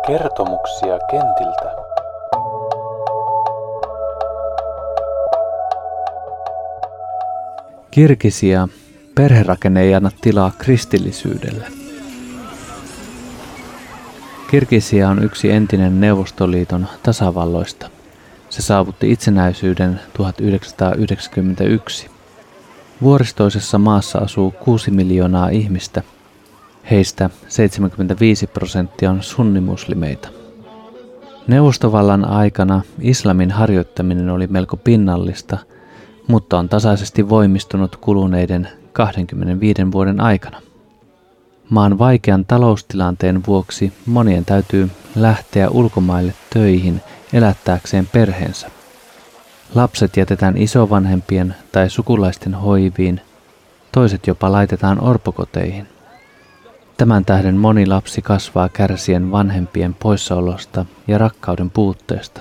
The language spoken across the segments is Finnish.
Kertomuksia kentiltä. Kirgisia, perherakenne ei anna tilaa kristillisyydelle. Kirgisia on yksi entinen Neuvostoliiton tasavalloista. Se saavutti itsenäisyyden 1991. Vuoristoisessa maassa asuu 6 miljoonaa ihmistä. Heistä 75% on sunnimuslimeita. Neuvostovallan aikana islamin harjoittaminen oli melko pinnallista, mutta on tasaisesti voimistunut kuluneiden 25 vuoden aikana. Maan vaikean taloustilanteen vuoksi monien täytyy lähteä ulkomaille töihin elättääkseen perheensä. Lapset jätetään isovanhempien tai sukulaisten hoiviin, toiset jopa laitetaan orpokoteihin. Tämän tähden moni lapsi kasvaa kärsien vanhempien poissaolosta ja rakkauden puutteesta.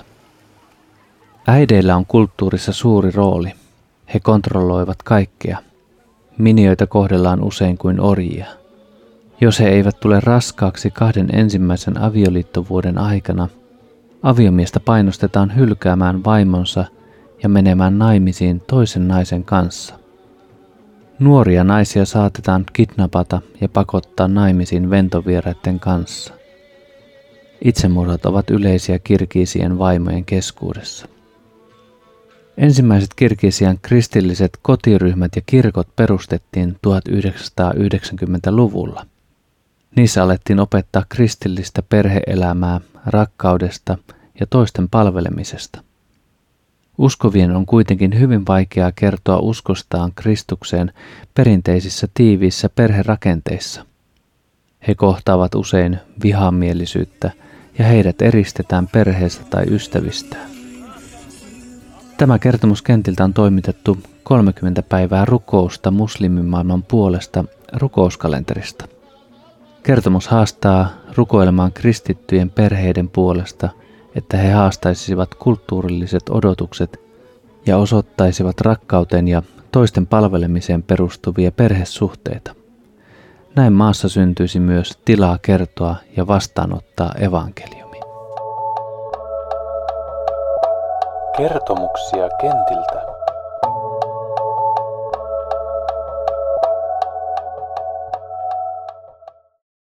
Äideillä on kulttuurissa suuri rooli. He kontrolloivat kaikkea. Minioita kohdellaan usein kuin orjia. Jos he eivät tule raskaaksi 2 ensimmäisen avioliittovuoden aikana, aviomiestä painostetaan hylkäämään vaimonsa ja menemään naimisiin toisen naisen kanssa. Nuoria naisia saatetaan kidnapata ja pakottaa naimisiin ventovieraiden kanssa. Itsemurhat ovat yleisiä Kirgisien vaimojen keskuudessa. Ensimmäiset Kirgisian kristilliset kotiryhmät ja kirkot perustettiin 1990-luvulla. Niissä alettiin opettaa kristillistä perhe-elämää, rakkaudesta ja toisten palvelemisesta. Uskovien on kuitenkin hyvin vaikeaa kertoa uskostaan Kristukseen perinteisissä tiiviissä perherakenteissa. He kohtaavat usein vihamielisyyttä ja heidät eristetään perheestä tai ystävistään. Tämä kertomus kentiltä on toimitettu 30 päivää rukousta muslimimaailman puolesta rukouskalenterista. Kertomus haastaa rukoilemaan kristittyjen perheiden puolesta, että he haastaisivat kulttuurilliset odotukset ja osoittaisivat rakkauteen ja toisten palvelemiseen perustuvia perhesuhteita. Näin maassa syntyisi myös tilaa kertoa ja vastaanottaa evankeliumi. Kertomuksia kentiltä.